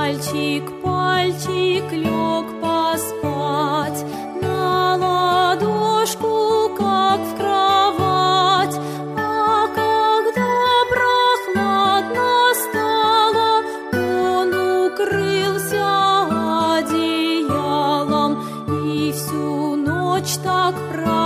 Мальчик лег поспать на ладошку, как в кровать. А когда прохладно стало, он укрылся одеялом и всю ночь так